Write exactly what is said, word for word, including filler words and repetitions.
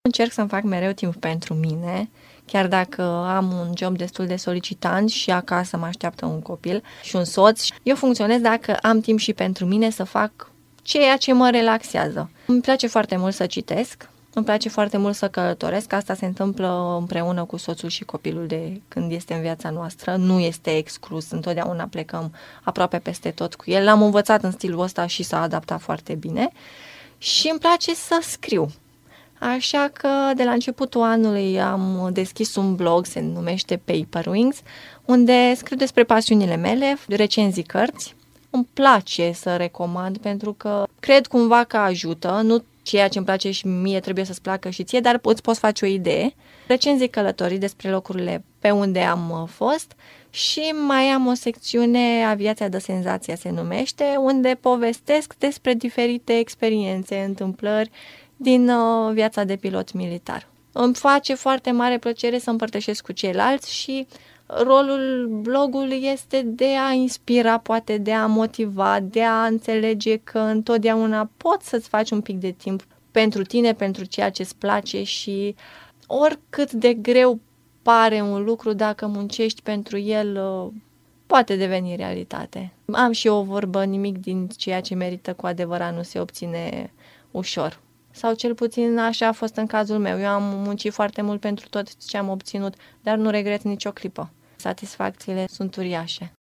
Încerc să-mi fac mereu timp pentru mine, chiar dacă am un job destul de solicitant și acasă mă așteaptă un copil și un soț. Eu funcționez dacă am timp și pentru mine să fac ceea ce mă relaxează. Îmi place foarte mult să citesc, îmi place foarte mult să călătoresc. Asta se întâmplă împreună cu soțul și copilul de când este în viața noastră. Nu este exclus, întotdeauna plecăm aproape peste tot cu el. L-am învățat în stilul ăsta și s-a adaptat foarte bine. Și îmi place să scriu. Așa că de la începutul anului am deschis un blog, se numește Paper Wings, unde scriu despre pasiunile mele, recenzii cărți. Îmi place să recomand pentru că cred cumva că ajută, nu ceea ce îmi place și mie trebuie să-ți placă și ție, dar îți poți face o idee. Recenzii călătorii despre locurile pe unde am fost și mai am o secțiune, Aviația de senzație se numește, unde povestesc despre diferite experiențe, întâmplări din uh, viața de pilot militar. Îmi face foarte mare plăcere să împărtășesc cu ceilalți și rolul blogului este de a inspira, poate de a motiva, de a înțelege că întotdeauna poți să-ți faci un pic de timp pentru tine, pentru ceea ce îți place și oricât de greu pare un lucru, dacă muncești pentru el, poate deveni realitate. Am și eu o vorbă, nimic din ceea ce merită cu adevărat nu se obține ușor. Sau cel puțin așa a fost în cazul meu. Eu am muncit foarte mult pentru tot ce am obținut, dar nu regret nicio clipă. Satisfacțiile sunt uriașe.